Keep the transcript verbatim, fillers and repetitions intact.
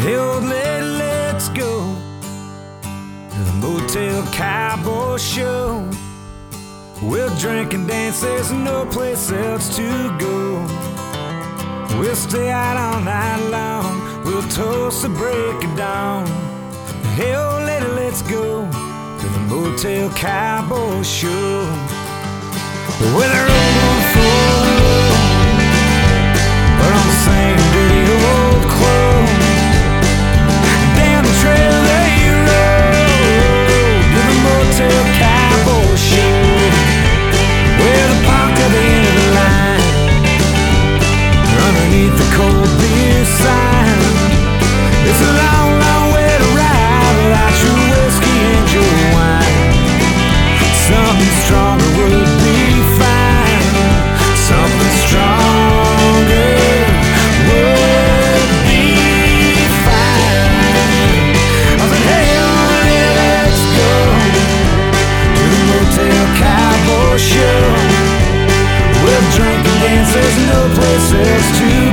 Hey, old lady, let's go to the Motel Cowboy Show. We'll drink and dance, there's no place else to go. We'll stay out all night long, we'll toast the break of dawn. Hey, old lady, let's go to the Motel Cowboy Show. Where they're rolling full load, but on the same dirty old clothes. Down the trail they rode to the Motel Cowboy Show, where the park at the end of the line, underneath the cold beer sign. It's a long, long way to ride without your whiskey and your wine. Something stronger would be fine. Something stronger would be fine. I said, hey, oh, yeah, let's go to the Motel Cowboy Show. We'll drink and dance, there's no place else to